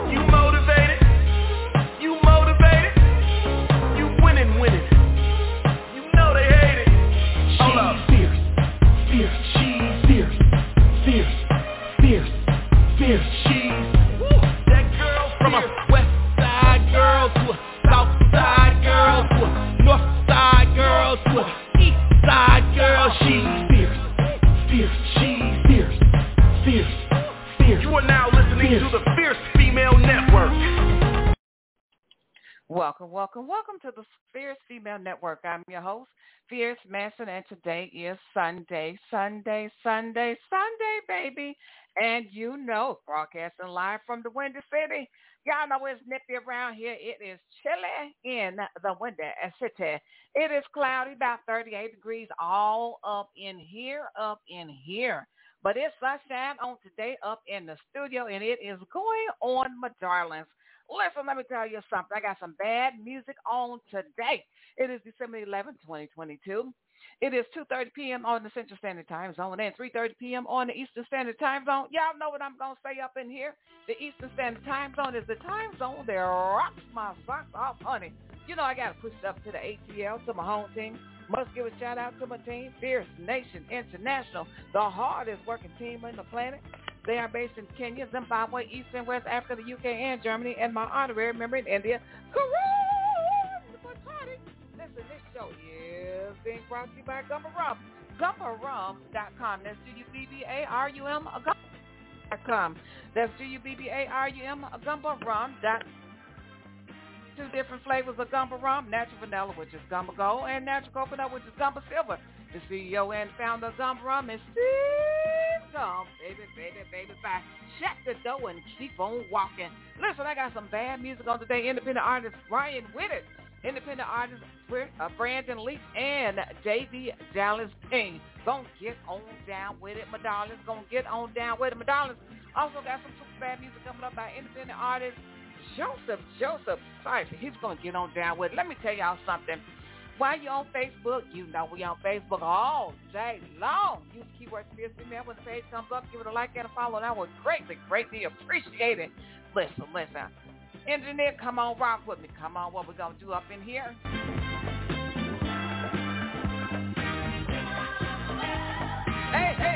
You motivated? You motivated? You winning. You know they hate it. Hold up. Fierce, she's fierce. She's that girl from a west side girl to a south side girl to a north side girl to a east side girl. She's fierce. She's fierce. You are now listening to the Fierce Female Network. Welcome to the Fierce Female Network. I'm your host, Fierce Manson, and today is Sunday, baby. And you know, broadcasting live from the Windy City. Y'all know it's nippy around here. It is chilly in the Windy City. It is cloudy, about 38 degrees, all up in here. But it's sunshine on today up in the studio, and it is going on, my darlings. Listen, let me tell you something. I got some bad music on today. It is December 11, 2022. It is 2:30 p.m. on the Central Standard Time Zone and 3:30 p.m. on the Eastern Standard Time Zone. Y'all know what I'm going to say up in here. The Eastern Standard Time Zone is the time zone that rocks my socks off, honey. You know I got to push it up to the ATL, to my home team. Must give a shout out to my team, Fierce Nation International, the hardest working team on the planet. They are based in Kenya, Zimbabwe, East and West Africa, the UK, and Germany, and my honorary member in India, Listen, this show is being brought to you by Gumba Rum. GumbaRum.com. That's GUBBARUM.com. That's GUBBARUM.com. Two different flavors of Gumba Rum, natural vanilla, which is Gumba Gold, and natural coconut, which is Gumba Silver. The CEO and founder of Gumba Rum is Steve Gumb. Baby, bye. Shut the door and keep on walking. Listen, I got some bad music on today. Independent artist Ryan Whitted. Independent artist Brandon Leach and J.D. Dallas Payne. Gonna get on down with it, my darlings. Also got some super bad music coming up by independent artist Joseph Cypher. He's gonna get on down with it. Let me tell y'all something. While you're on Facebook, you know we on Facebook all day long. Use the keyword Fierce Female when the page comes up. Give it a like and a follow. That would greatly appreciate it. Listen. Engineer, come on, rock with me. Come on, what we're going to do up in here. Hey.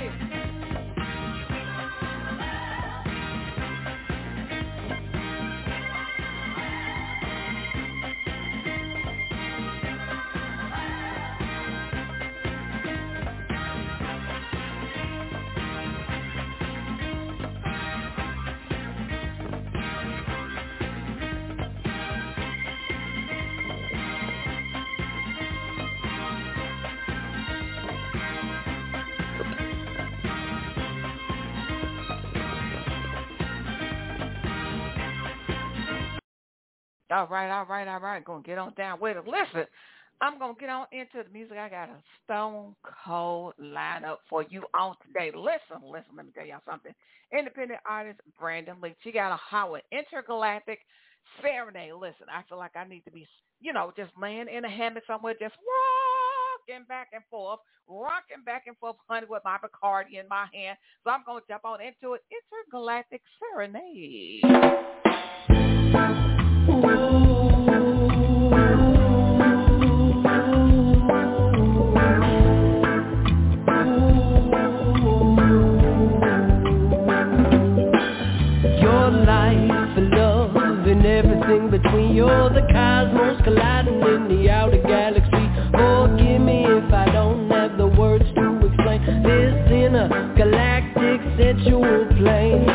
All right. Gonna get on down with it. Listen, I'm gonna get on into the music. I got a stone cold lineup for you on today. Listen, let me tell y'all something. Independent artist Brandon Leach. She got a Howard Intergalactic Serenade. Listen, I feel like I need to be, just laying in a hammock somewhere, just rocking back and forth, honey, with my Bacardi in my hand. So I'm gonna jump on into it. Intergalactic Serenade. Your life, love, and everything between. You're the cosmos colliding in the outer galaxy. Forgive me if I don't have the words to explain this intergalactic sensual plane.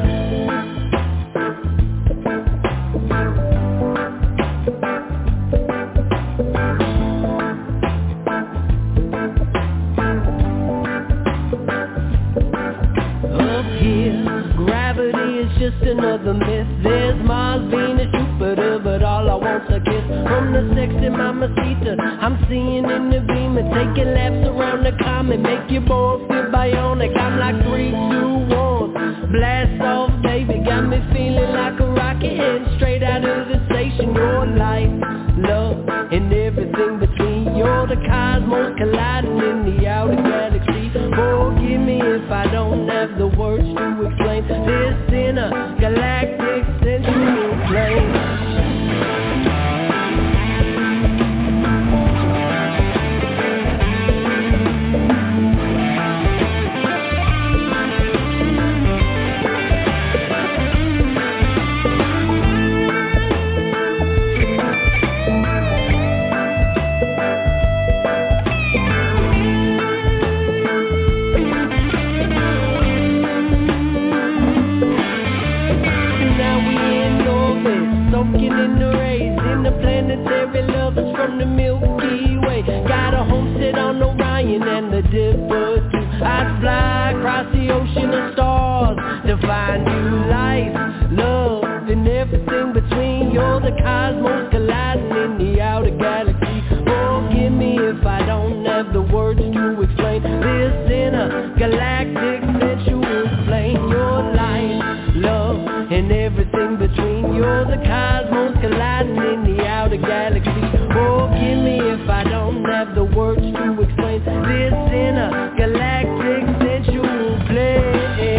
Just another myth. There's Mars, Venus, Jupiter, but all I want's a kiss from the sexy mamacita. I'm seeing in the beam and taking laps around the comet. Make your boy feel bionic. I'm like 3, 2, 1. Blast off, baby. Got me feeling like a rocket heading straight out of the station. Your life, love, and everything between. You're the cosmos colliding in the outer galaxy. Forgive me if I don't have the words to explain this intergalactic walking in the rays, interplanetary lovers from the Milky Way. Got a homestead on Orion and the Dipper too. I'd fly across the ocean of stars to find you life, love, and everything between. You're the cosmos colliding in the outer galaxy. Forgive me if I don't have the words to explain this intergalactic sensual flame. Your life, love, and everything between. You're the cosmos colliding in the outer galaxy. Forgive me if I don't have the words to explain this intergalactic sensual flame.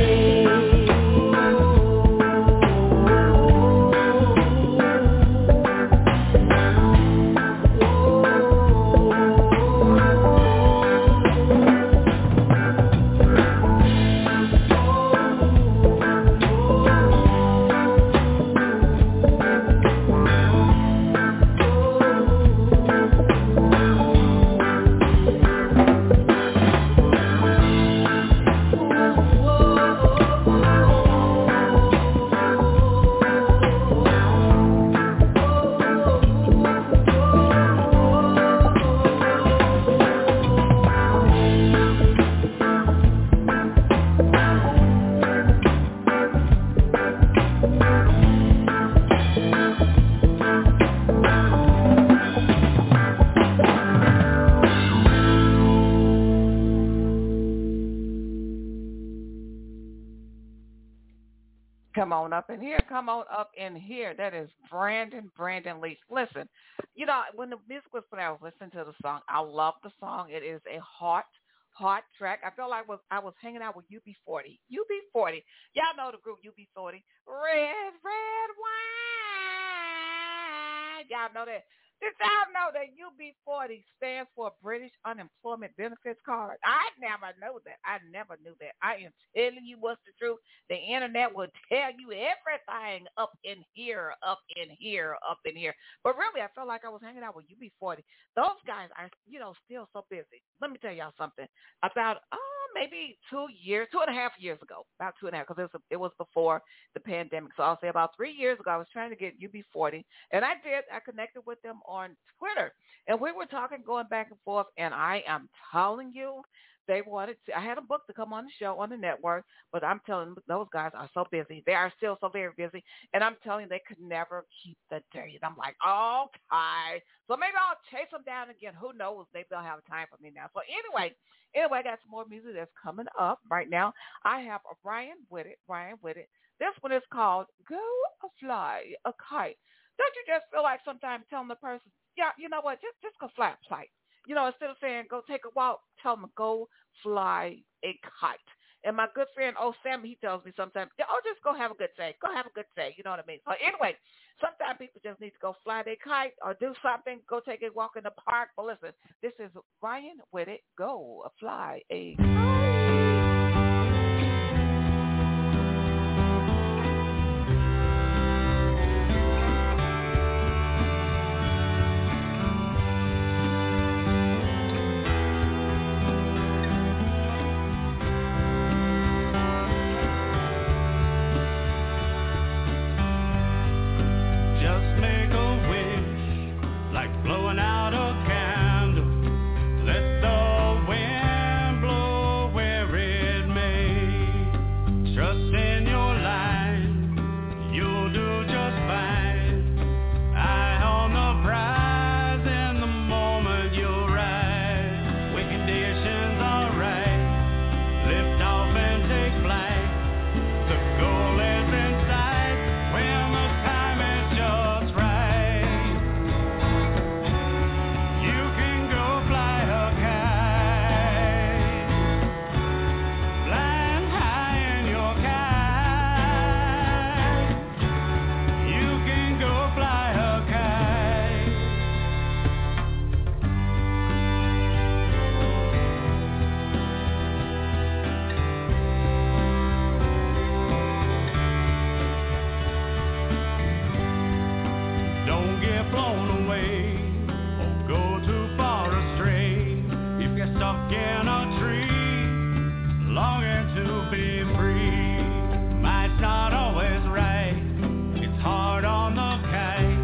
Come on up in here. Come on up in here. That is Brandon Leach. Listen, you know, when the music was put out, I was listening to the song. I love the song. It is a hot track. I felt like I was hanging out with UB40. UB40. Y'all know the group UB40. Red wine. Y'all know that. Did y'all know that UB40 stands for British Unemployment Benefits Card? I never knew that. I am telling you what's the truth. The internet will tell you everything up in here. But really, I felt like I was hanging out with UB40. Those guys are, still so busy. Let me tell y'all something. About, maybe 2.5 years ago, about 2.5, because it was before the pandemic. So I'll say about 3 years ago, I was trying to get UB40, and I did. I connected with them on Twitter, and we were talking, going back and forth, and I am telling you, they wanted to. I had a book to come on the show on the network, but I'm telling you, those guys are so busy. They are still so very busy, and I'm telling you, they could never keep the date. I'm like, okay. So maybe I'll chase them down again. Who knows? Maybe they'll have time for me now. So anyway, I got some more music that's coming up right now. I have a Brian Whitted. This one is called Go Fly a Kite. Don't you just feel like sometimes telling the person, yeah, you know what, just go fly a kite. Instead of saying go take a walk, tell them go fly a kite. And my good friend, Sam, he tells me sometimes, just go have a good day. Go have a good day. You know what I mean? So anyway, sometimes people just need to go fly their kite or do something, go take a walk in the park. But listen, this is Ryan with it. Go fly a kite. Blowing out a candle, let the wind blow where it may. Trust in your line, you'll do just fine. Eye on the prize in the moment you'll ride. When conditions are right, lift off and take flight. The goal is in sight when the time is just right. Stuck in a tree, longing to be free. Might's not always right, it's hard on the kite.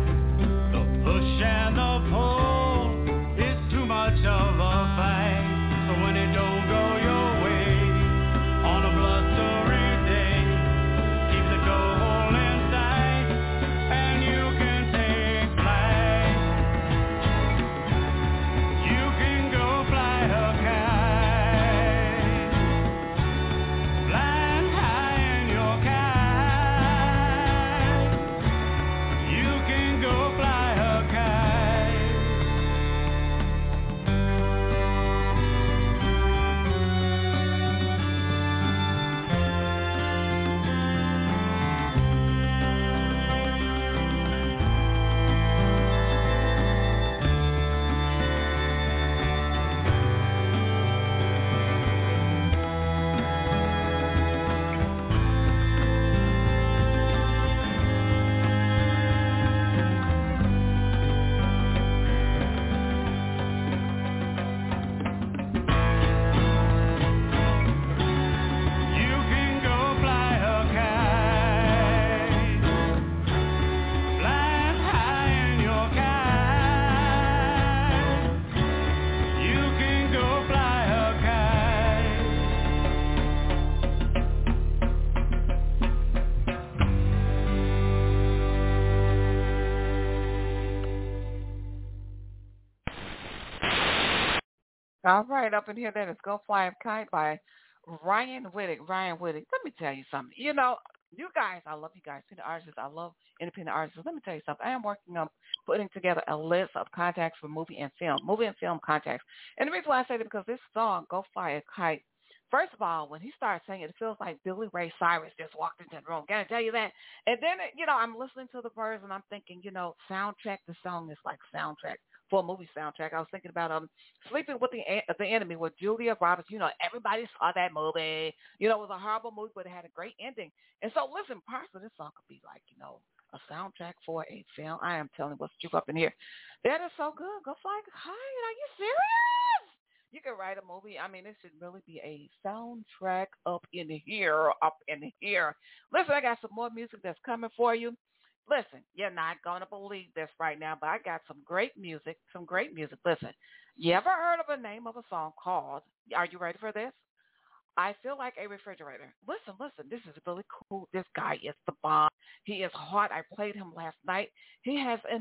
All right, up in here, that is Go Fly a Kite by Ryan Whittick. Ryan Whittick, let me tell you something. You know, you guys, I love you guys. Independent artists, I love independent artists. Let me tell you something. I am working on putting together a list of contacts for movie and film contacts. And the reason why I say that because this song, Go Fly a Kite, first of all, when he starts singing, it feels like Billy Ray Cyrus just walked into the room. Can I tell you that? And then, I'm listening to the verse and I'm thinking, soundtrack, the song is like soundtrack for a movie soundtrack. I was thinking about Sleeping with the Enemy with Julia Roberts. Everybody saw that movie. It was a horrible movie, but it had a great ending. And so, listen, parts of this song could be like, a soundtrack for a film. I am telling you what's juke up in here. That is so good. Go Fly High. Are you serious? You can write a movie. I mean, it should really be a soundtrack up in here, up in here. Listen, I got some more music that's coming for you. Listen, you're not going to believe this right now, but I got some great music, Listen, you ever heard of a name of a song called, are you ready for this? I Feel Like a Refrigerator. Listen, this is really cool. This guy is the bomb. He is hot. I played him last night. He has an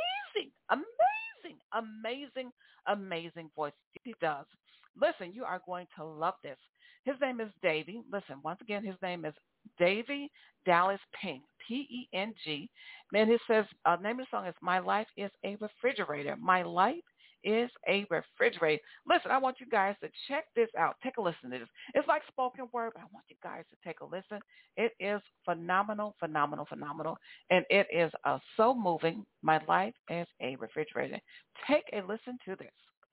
amazing voice. He does. Listen, you are going to love this. His name is Davy. Listen, once again, his name is Davy Dallas Peng, Peng. And it says, name of the song is My Life is a Refrigerator. My Life is a Refrigerator. Listen, I want you guys to check this out. Take a listen to this. It's like spoken word, but I want you guys to take a listen. It is phenomenal. And it is so moving. My Life is a Refrigerator. Take a listen to this.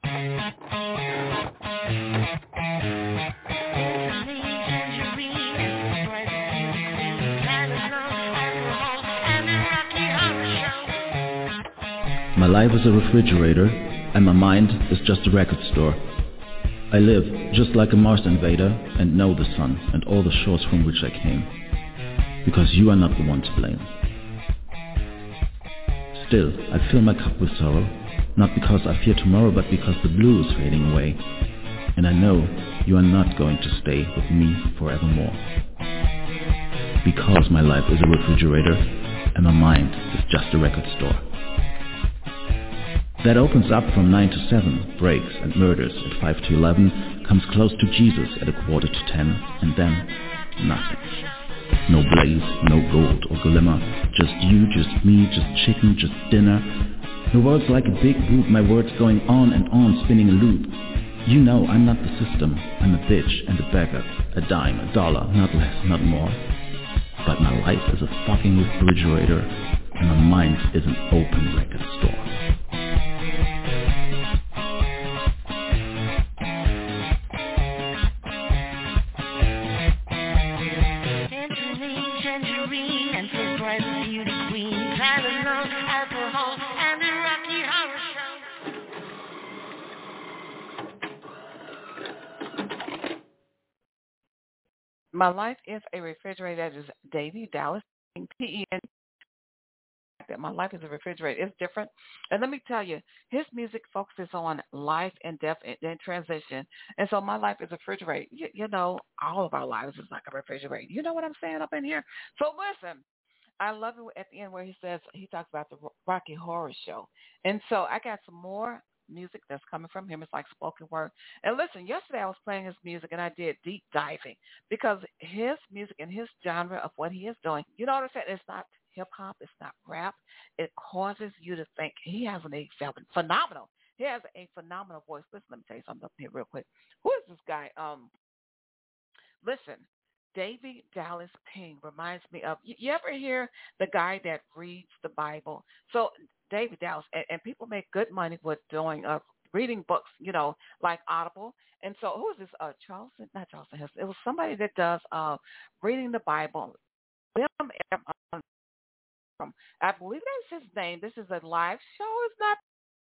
My life is a refrigerator, and my mind is just a record store. I live just like a Mars invader, and know the sun and all the shores from which I came. Because you are not the one to blame. Still, I fill my cup with sorrow, not because I fear tomorrow, but because the blue is fading away. And I know you are not going to stay with me forevermore. Because my life is a refrigerator, and my mind is just a record store. That opens up from 9 to 7, breaks and murders at 5 to 11, comes close to Jesus at 9:45, and then nothing. No blaze, no gold or glimmer, just you, just me, just chicken, just dinner. The world's like a big boot, my words going on and on, spinning a loop. You know I'm not the system, I'm a bitch and a beggar, a dime, a dollar, not less, not more. But my life is a fucking refrigerator, and my mind is an open record store. My Life is a Refrigerator. That is Davy Dallas P-E-N. That My Life is a Refrigerator. It's different. And let me tell you, his music focuses on life and death and transition. And so My Life is a Refrigerator. All of our lives is like a refrigerator. You know what I'm saying up in here? So listen, I love it at the end where he talks about the Rocky Horror Show. And so I got some more music that's coming from him. It's like spoken word. And listen, yesterday I was playing his music and I did deep diving because his music and his genre of what he is doing, you know what I'm saying? It's not hip hop. It's not rap. It causes you to think. He has phenomenal. He has a phenomenal voice. Listen, let me tell you something up here real quick. Who is this guy? Listen, Davy Dallas Peng reminds me of, you ever hear the guy that reads the Bible? So David Dallas, and people make good money with doing reading books, like Audible. And so who is this? Charleston? Not Charleston Heston. It was somebody that does reading the Bible. I believe that's his name. This is a live show. It's not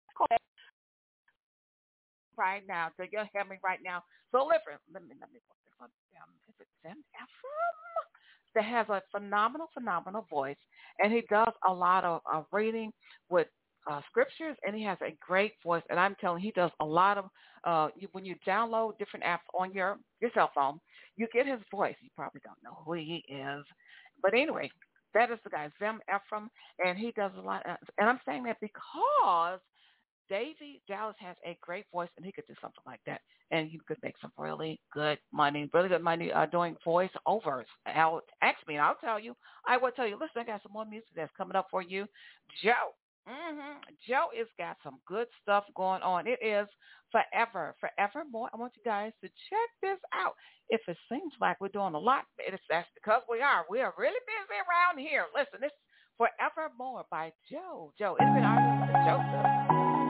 right now. So you'll hear me right now. So listen, let me put this on. Is it Sam Ephraim? That has a phenomenal voice, and he does a lot of reading with scriptures, and he has a great voice. And I'm telling you, he does a lot of, when you download different apps on your cell phone, you get his voice. You probably don't know who he is. But anyway, that is the guy, Sam Ephraim, and he does a lot. And I'm saying that because Davy Dallas has a great voice, and he could do something like that. And you could make some really good money doing voiceovers. Ask me, and I'll tell you. I will tell you, listen, I got some more music that's coming up for you. Joe. Joe has got some good stuff going on. It is forevermore. I want you guys to check this out. If it seems like we're doing a lot, that's because we are. We are really busy around here. Listen, this is Forevermore by Joe. Joe, it's been artist Joseph.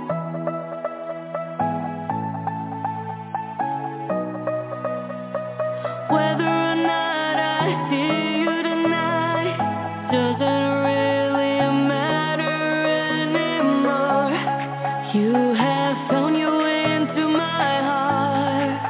Whether or not I see you tonight doesn't really matter anymore. You have found your way into my heart.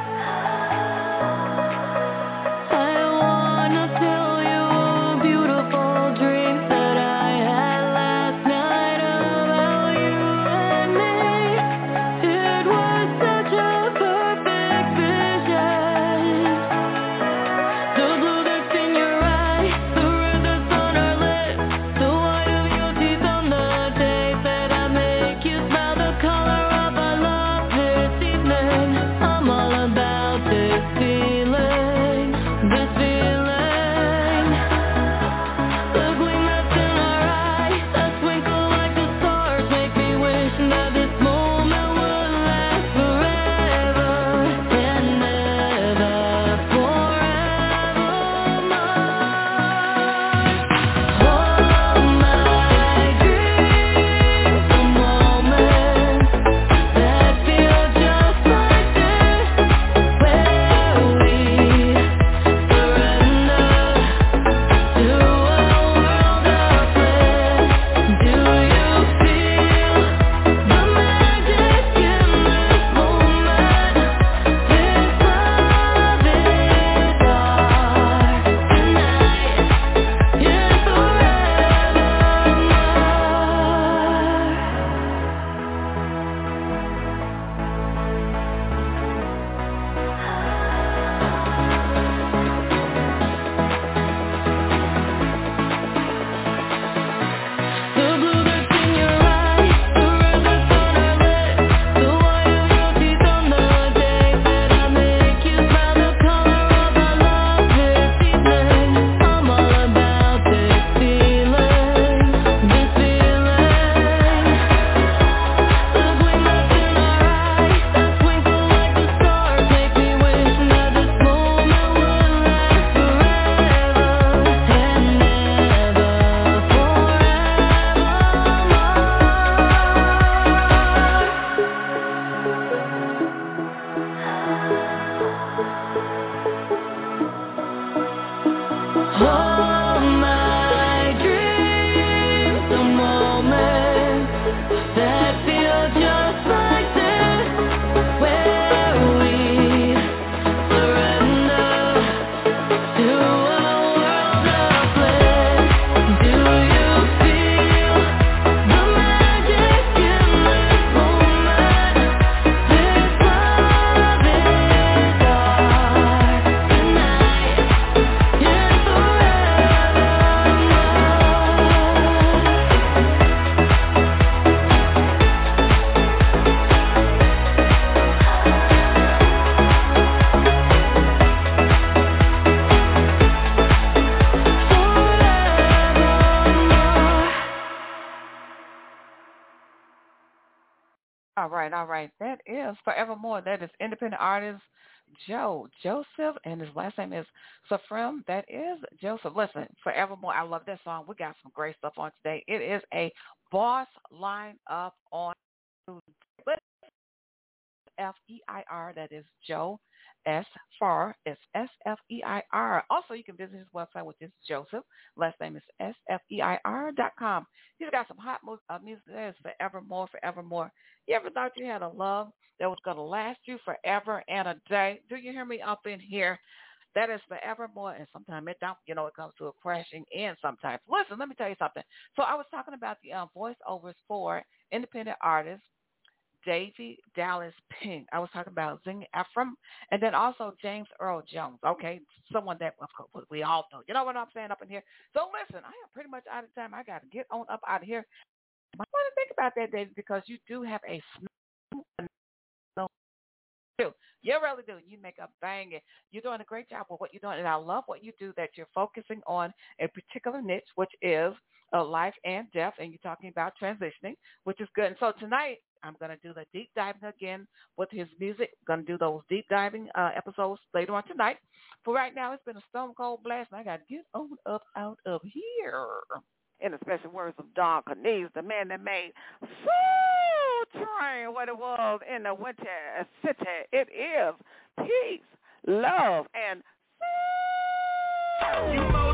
I wanna tell you a beautiful dream that I had last night about you and me. It was such a perfect vision. The blue that's in your eyes, the red that's on our lips, the white of your teeth on the day that I make you smile, the color of our love this evening. I'm all about this feeling, this feeling. The gleam that's in our eyes, that twinkle like the stars, make me wish that this moment would last forever and ever, forevermore. All my dreams, the moments that feel just like this, where we surrender to a world of bliss. Do you feel the magic in this moment? This love is ours tonight, is the blue that's in your eyes, the red that's on our lips, the white of your teeth on the day that I make you smile, the color of our love this evening. I'm all about this feeling, this feeling. The gleam that's in our eyes, that twinkle like the stars, make me wish that this moment would last forever and ever, forevermore. All my dreams, the moments that feel just like this, where we surrender to a world of bliss. Do you feel the magic in this moment? This love is ours tonight, is All right. That is Forevermore. That is independent artist Joseph, and his last name is Safrim. That is Joseph. Listen, Forevermore. I love that song. We got some great stuff on today. It is a boss lineup on Sfeir. That is Joe S. Farr. It's Sfeir. Also, you can visit his website, which is Joseph. Last name is sfeir.com. He's got some hot music. That is Forevermore, Forevermore. You ever thought you had a love that was going to last you forever and a day? Do you hear me up in here? That is Forevermore, and sometimes it don't. You know, it comes to a crashing end sometimes. Listen, let me tell you something. So I was talking about the voiceovers for independent artists, Davy Dallas Pink. I was talking about Zing Ephraim, and then also James Earl Jones. Okay, someone that of course we all know. You know what I'm saying up in here. So listen, I am pretty much out of time. I got to get on up out of here. I want to think about that, David, because you do have a smell. You really do. You make a banging. You're doing a great job with what you're doing, and I love what you do. That you're focusing on a particular niche, which is life and death, and you're talking about transitioning, which is good. And so tonight, I'm going to do the deep diving again with his music. Going to do those deep diving episodes later on tonight. For right now, it's been a stone cold blast, and I got to get on up out of here. In the special words of Don Cornelius, the man that made Soul Train what it was in the Windy City. It is peace, love, and You know